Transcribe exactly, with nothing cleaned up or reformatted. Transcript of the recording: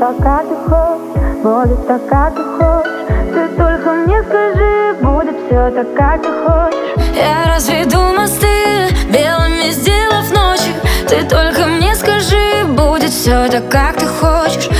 так, как ты хочешь, будет так, как ты хочешь. Ты только мне скажи, будет все так, как ты хочешь. Я разведу мосты, белыми сделав ночи. Ты только мне скажи, будет все так, как ты хочешь.